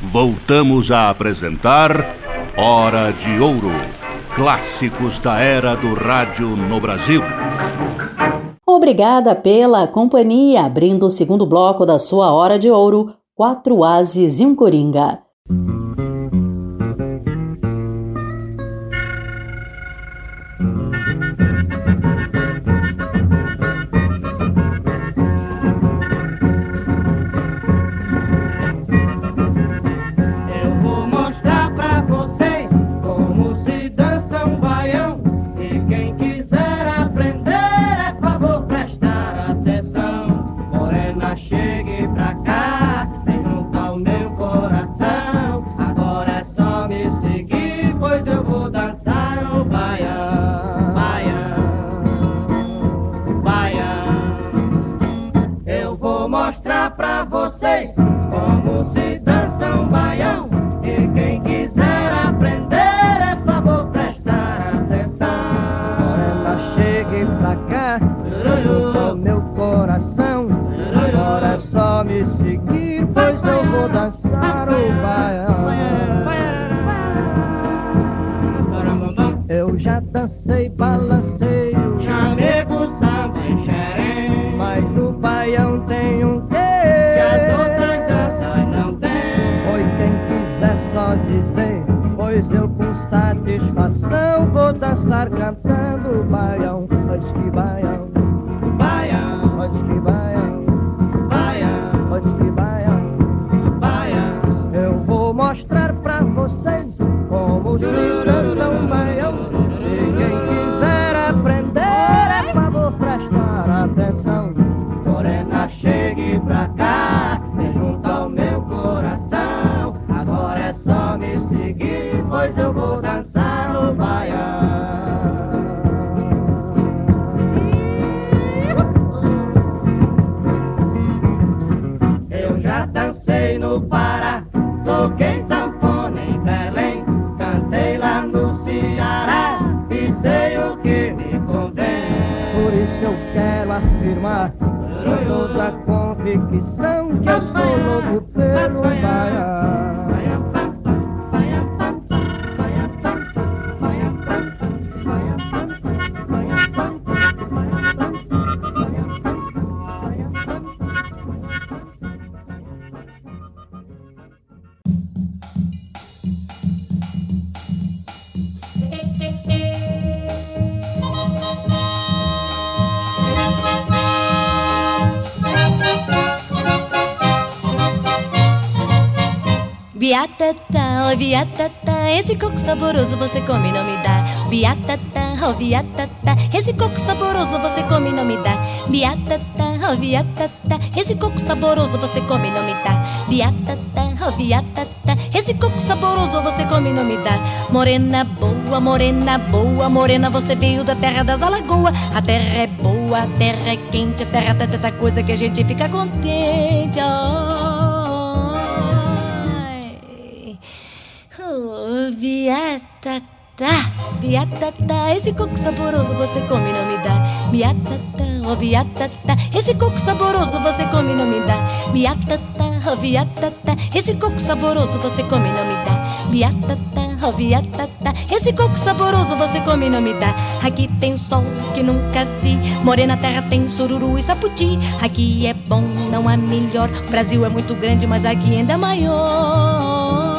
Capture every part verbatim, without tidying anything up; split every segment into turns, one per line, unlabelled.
voltamos a apresentar Hora de Ouro, clássicos da era do rádio no Brasil.
Obrigada pela companhia, abrindo o segundo bloco da sua Hora de Ouro, Quatro Ases e um Coringa.
Biatata, oh biatata, esse coco saboroso você come e não me dá. Biatata, oh biatata, esse coco saboroso você come e não me dá. Biatata, oh biatata, esse coco saboroso você come e não me dá. Biatata, oh biatata, esse coco saboroso você come e não me dá. Morena boa, morena boa, morena você veio da terra das alagoas. A terra é boa, a terra é quente, a terra tem tanta coisa que a gente fica contente. Oh. Oh, biatata, biatata, esse coco saboroso você come e não me dá. Biatata, oh biatata, esse coco saboroso você come e não me dá. Biatata, oh biatata, esse coco saboroso você come e não me dá. Biatata, oh biatata, esse coco saboroso você come e não me dá. Aqui tem sol que nunca vi, morena terra tem sururu e saputi. Aqui é bom, não há melhor, o Brasil é muito grande, mas aqui ainda é maior.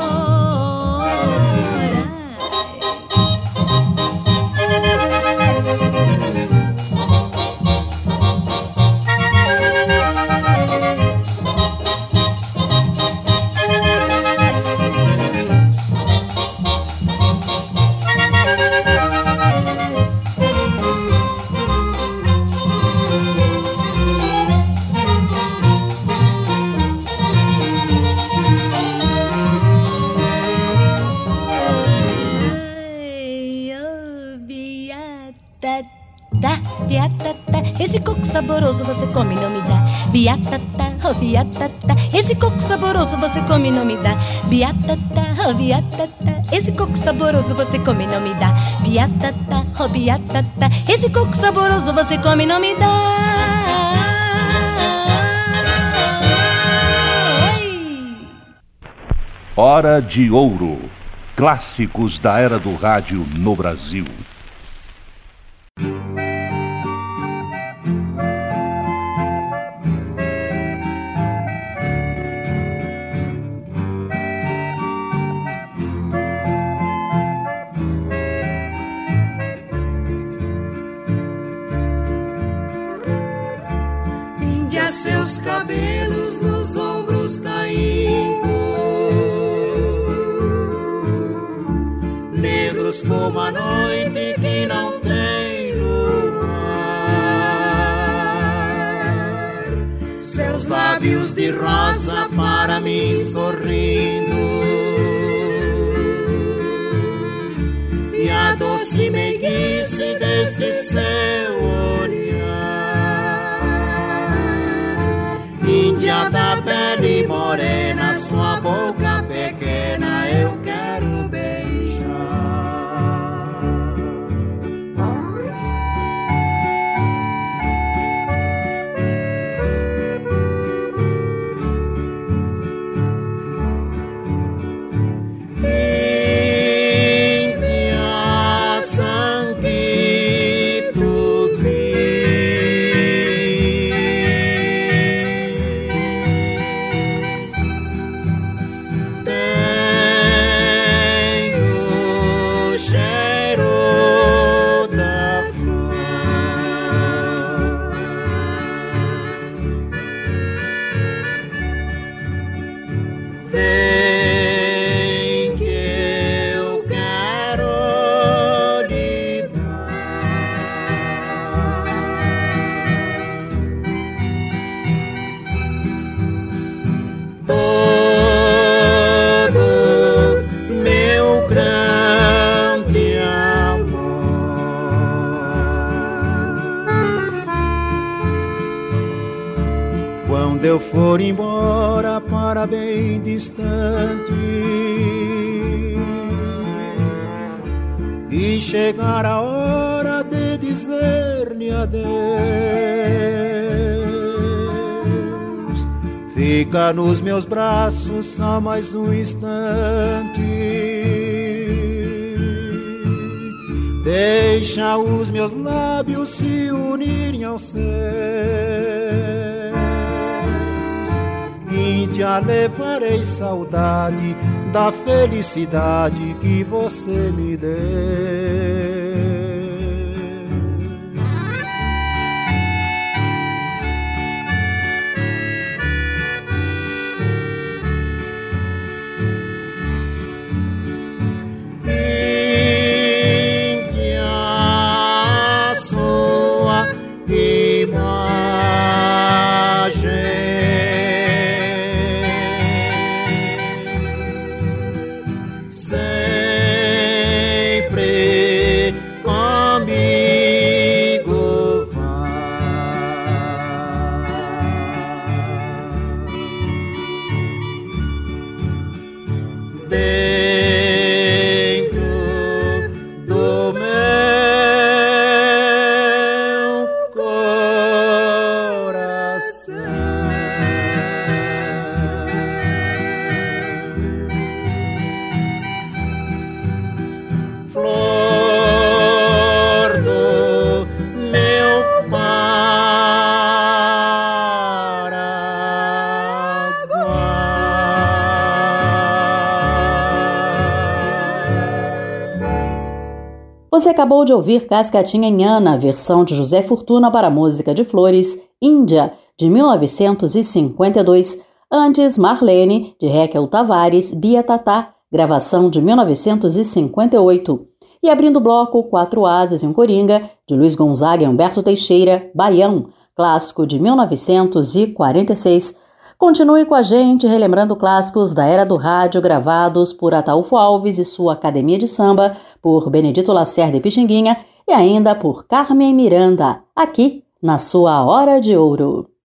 Esse coco saboroso você come e não me dá. Biatata, oh biatata, esse coco saboroso você come e não me dá. Biatata, oh biatata, esse coco saboroso você come e não me dá. Biatata, oh biatata, esse coco saboroso você come e não me dá.
Hora de Ouro. Clássicos da era do rádio no Brasil.
Índia, seus cabelos nos ombros caindo, negros como a noite que não tem luar, seus lábios de rosa para mim sorrindo, e a doce meiguice deste seu olhar. Índia da pele morena, sua boca pequena eu quero beijar. Índia, sangue tupi, tem o cheiro da flor. Vem que eu quero lhe dar todo meu grande amor. Quando eu for embora para bem distante e chegar a hora de dizer-lhe adeus, fica nos meus braços só mais um instante, deixa os meus lábios se unirem aos seus. Índia, levarei saudade da felicidade que você me deu. Índia, sua imagem sempre comigo vai, dentro do meu coração. Flor do meu Paraguai.
Você acabou de ouvir Cascatinha Inhana, versão de José Fortuna para a música de Flores, Índia, de mil novecentos e cinquenta e dois. Antes, Marlene, de Raquel Tavares, Bia Tatá, gravação de mil novecentos e cinquenta e oito. E abrindo o bloco, Quatro Asas e um Coringa, de Luiz Gonzaga e Humberto Teixeira, Baião, clássico de mil novecentos e quarenta e seis. Continue com a gente relembrando clássicos da era do rádio gravados por Ataúfo Alves e sua Academia de Samba, por Benedito Lacerda e Pixinguinha e ainda por Carmen Miranda, aqui na sua Hora de Ouro.